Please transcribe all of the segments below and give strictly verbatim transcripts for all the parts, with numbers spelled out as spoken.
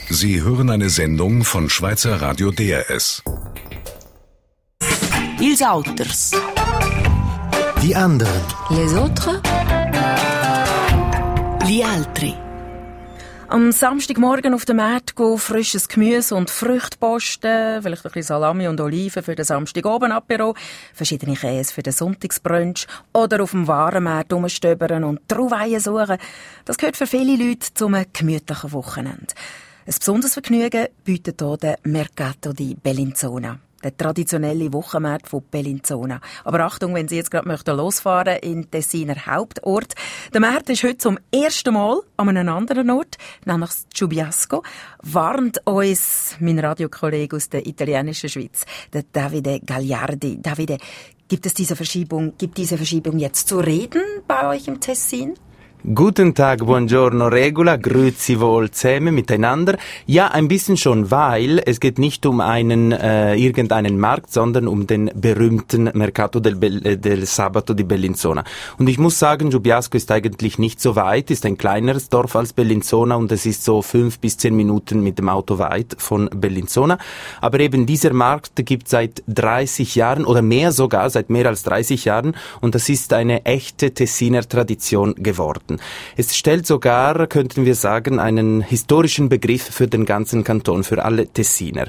Sie hören eine Sendung von Schweizer Radio D R S. Ils Auters. Die anderen. Les autres. Gli altri. Am Samstagmorgen auf dem Markt gehen frisches Gemüse und Früchte posten, vielleicht ein bisschen Salami und Oliven für den Samstagabend-Apero, verschiedene Käse für den Sonntagsbrunch oder auf dem Warenmarkt rumstöbern und Trauweien suchen. Das gehört für viele Leute zum gemütlichen Wochenende. Ein besonderes Vergnügen bietet hier der Mercato di Bellinzona. Der traditionelle Wochenmarkt von Bellinzona. Aber Achtung, wenn Sie jetzt gerade möchten losfahren in den Tessiner Hauptort. Der Markt ist heute zum ersten Mal an einem anderen Ort, nämlich Giubiasco. Warnt uns mein Radiokollege aus der italienischen Schweiz, der Davide Gagliardi. Davide, gibt es diese Verschiebung, gibt diese Verschiebung jetzt zu reden bei euch im Tessin? Guten Tag, buongiorno Regula, grüezi wohl zusammen miteinander. Ja, ein bisschen schon, weil es geht nicht um einen äh, irgendeinen Markt, sondern um den berühmten Mercato del, Be- del Sabato di Bellinzona. Und ich muss sagen, Giubiasco ist eigentlich nicht so weit, ist ein kleineres Dorf als Bellinzona und es ist so fünf bis zehn Minuten mit dem Auto weit von Bellinzona. Aber eben dieser Markt gibt seit dreißig Jahren oder mehr sogar, seit mehr als dreißig Jahren und das ist eine echte Tessiner Tradition geworden. Es stellt sogar, könnten wir sagen, einen historischen Begriff für den ganzen Kanton, für alle Tessiner.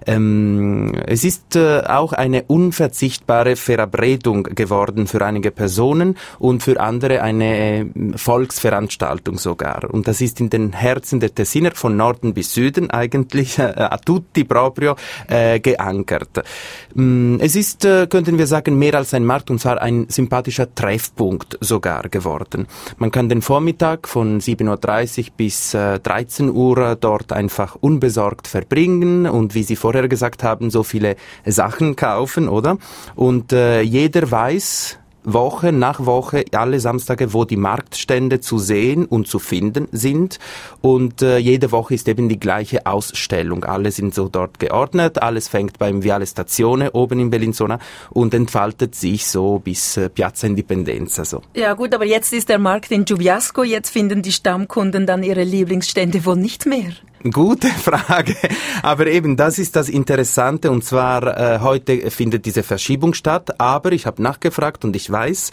Ähm, es ist äh, auch eine unverzichtbare Verabredung geworden für einige Personen und für andere eine Volksveranstaltung sogar. Und das ist in den Herzen der Tessiner von Norden bis Süden eigentlich äh, a tutti proprio äh, geankert. Ähm, es ist, äh, könnten wir sagen, mehr als ein Markt und zwar ein sympathischer Treffpunkt sogar geworden. Man kann den Vormittag von sieben Uhr dreißig bis äh, dreizehn Uhr dort einfach unbesorgt verbringen und wie Sie vorher gesagt haben, so viele Sachen kaufen, oder? Und äh, jeder weiß Woche nach Woche, alle Samstage, wo die Marktstände zu sehen und zu finden sind. Und äh, jede Woche ist eben die gleiche Ausstellung. Alle sind so dort geordnet. Alles fängt beim Viale Stazione oben in Bellinzona und entfaltet sich so bis äh, Piazza Indipendenza. So. Ja gut, aber jetzt ist der Markt in Giubiasco. Jetzt finden die Stammkunden dann ihre Lieblingsstände wohl nicht mehr. Gute Frage, aber eben das ist das Interessante und zwar äh, heute findet diese Verschiebung statt, aber ich habe nachgefragt und ich weiß,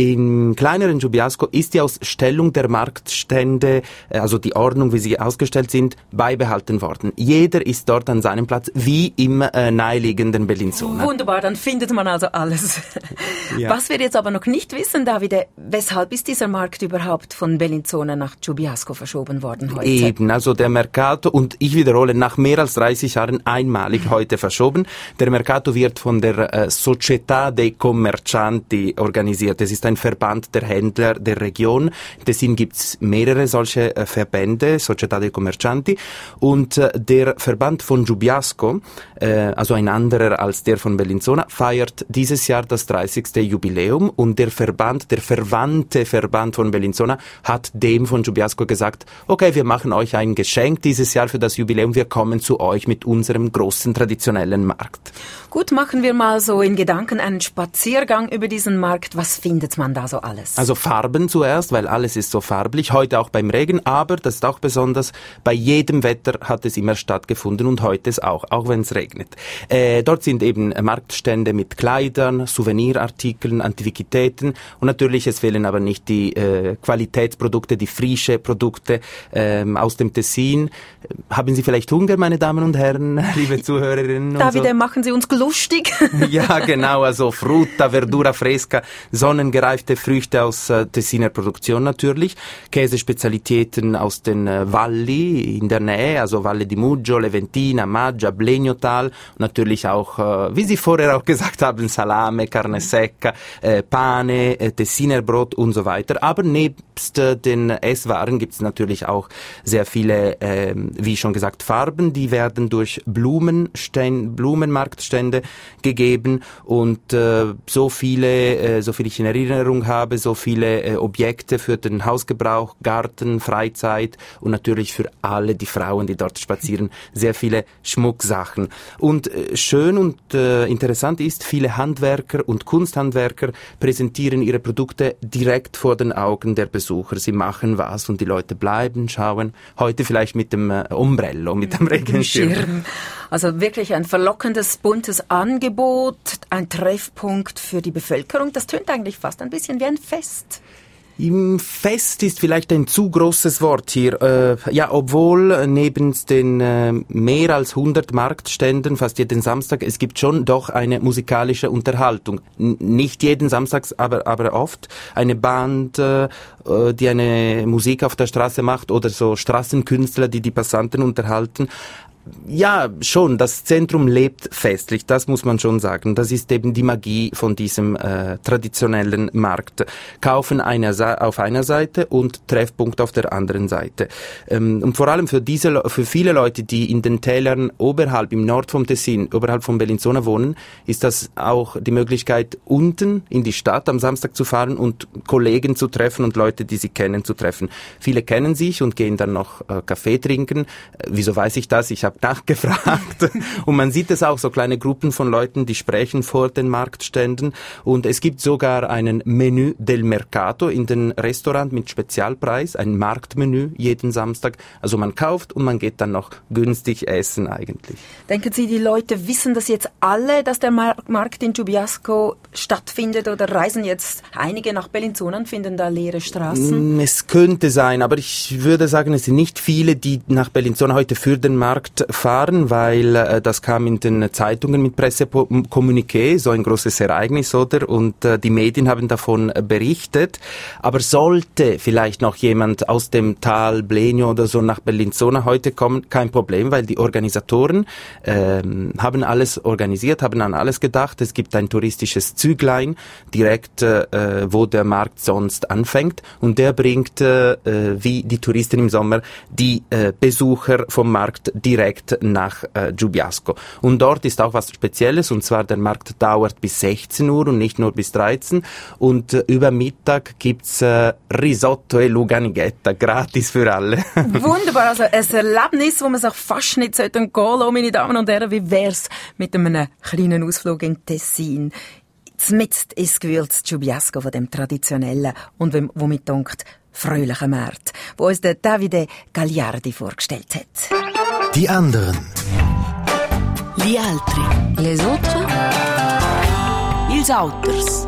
im kleineren Giubiasco ist die Ausstellung der Marktstände, also die Ordnung, wie sie ausgestellt sind, beibehalten worden. Jeder ist dort an seinem Platz, wie im äh, naheliegenden Bellinzona. Wunderbar, dann findet man also alles. Ja. Was wir jetzt aber noch nicht wissen, Davide, weshalb ist dieser Markt überhaupt von Bellinzona nach Giubiasco verschoben worden heute? Eben, also der Mercato und ich wiederhole, nach mehr als dreißig Jahren einmalig heute verschoben. Der Mercato wird von der äh, Società dei Commercianti organisiert. Es ist ein Verband der Händler der Region. In Tessin gibt es mehrere solche äh, Verbände, Società dei Commercianti. Und äh, der Verband von Giubiasco, äh, also ein anderer als der von Bellinzona, feiert dieses Jahr das dreißigste Jubiläum. Und der Verband, der verwandte Verband von Bellinzona, hat dem von Giubiasco gesagt, okay, wir machen euch ein Geschenk dieses Jahr für das Jubiläum, wir kommen zu euch mit unserem großen traditionellen Markt. Gut, machen wir mal so in Gedanken einen Spaziergang über diesen Markt. Was findet man da so alles? Also Farben zuerst, weil alles ist so farblich, heute auch beim Regen, aber das ist auch besonders, bei jedem Wetter hat es immer stattgefunden und heute es auch, auch wenn es regnet. Äh, dort sind eben Marktstände mit Kleidern, Souvenirartikeln, Antiquitäten und natürlich, es fehlen aber nicht die äh, Qualitätsprodukte, die frische Produkte äh, aus dem Tessin. Haben Sie vielleicht Hunger, meine Damen und Herren, liebe Zuhörerinnen? Davide, so? Machen Sie uns lustig. Ja, genau, also Frutta, Verdura fresca, sonnengereifte Früchte aus äh, Tessiner Produktion natürlich, Käsespezialitäten aus den äh, Valli in der Nähe, also Valle di Muggio, Leventina, Maggia, Blegnotal, und natürlich auch, äh, wie Sie vorher auch gesagt haben, Salame, Carne secca, äh, Pane, äh, Tessiner Brot und so weiter. Aber nebst äh, den Esswaren gibt es natürlich auch sehr viele, äh, wie schon gesagt, Farben, die werden durch Blumenstände, Blumenmarktstände gegeben und äh, so viele, äh, so viel ich in Erinnerung habe, so viele äh, Objekte für den Hausgebrauch, Garten, Freizeit und natürlich für alle die Frauen, die dort spazieren, sehr viele Schmucksachen. Und äh, schön und äh, interessant ist, viele Handwerker und Kunsthandwerker präsentieren ihre Produkte direkt vor den Augen der Besucher. Sie machen was und die Leute bleiben, schauen. Heute vielleicht mit dem dem äh, Ombrello, mit dem Regenschirm. Schirm. Also wirklich ein verlockendes, buntes Angebot, ein Treffpunkt für die Bevölkerung. Das tönt eigentlich fast ein bisschen wie ein Fest. Im Fest ist vielleicht ein zu großes Wort hier. Äh, ja, obwohl neben den äh, mehr als hundert Marktständen fast jeden Samstag, es gibt schon doch eine musikalische Unterhaltung. N- nicht jeden Samstag, aber, aber oft. Eine Band, äh, die eine Musik auf der Straße macht oder so Straßenkünstler, die die Passanten unterhalten. Ja, schon, das Zentrum lebt festlich, das muss man schon sagen. Das ist eben die Magie von diesem äh, traditionellen Markt. Kaufen einer, auf einer Seite und Treffpunkt auf der anderen Seite. Ähm, und vor allem für diese, für viele Leute, die in den Tälern oberhalb, im Nord vom Tessin, oberhalb von Bellinzona wohnen, ist das auch die Möglichkeit, unten in die Stadt am Samstag zu fahren und Kollegen zu treffen und Leute, die sie kennen, zu treffen. Viele kennen sich und gehen dann noch äh, Kaffee trinken. Äh, wieso weiß ich das? Ich habe nachgefragt. Und man sieht es auch, so kleine Gruppen von Leuten, die sprechen vor den Marktständen. Und es gibt sogar einen Menü del Mercato in den Restaurant mit Spezialpreis, ein Marktmenü jeden Samstag. Also man kauft und man geht dann noch günstig essen eigentlich. Denken Sie, die Leute wissen das jetzt alle, dass der Mar- Markt in Ljubljasko stattfindet, oder reisen jetzt einige nach Bellinzona und finden da leere Straßen? Es könnte sein, aber ich würde sagen, es sind nicht viele, die nach Bellinzona heute für den Markt fahren, weil äh, das kam in den Zeitungen mit Pressekommuniqué, so ein großes Ereignis, oder? Und äh, die Medien haben davon äh, berichtet. Aber sollte vielleicht noch jemand aus dem Tal Blenio oder so nach Bellinzona heute kommen, kein Problem, weil die Organisatoren äh, haben alles organisiert, haben an alles gedacht. Es gibt ein touristisches Züglein direkt, äh, wo der Markt sonst anfängt, und der bringt, äh, wie die Touristen im Sommer, die äh, Besucher vom Markt direkt nach äh, Ljubljasko. Und dort ist auch was Spezielles, und zwar der Markt dauert bis sechzehn Uhr und nicht nur bis dreizehn, und äh, über Mittag gibt's äh, Risotto e Luganighetta, gratis für alle. Wunderbar, also ein Erlebnis, wo man sich fast nicht gehen sollte, meine Damen und Herren. Wie wär's mit einem kleinen Ausflug in Tessin? Zmitzt ins Gewürz Ljubljasko von dem traditionellen und womit dunkt fröhlichen Markt, wo uns der Davide Gagliardi vorgestellt hat. Die anderen. Gli altri. Les autres. Ils auters.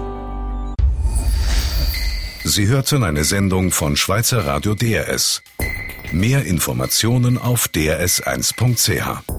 Sie hörten eine Sendung von Schweizer Radio D R S. Mehr Informationen auf d r s eins punkt c h.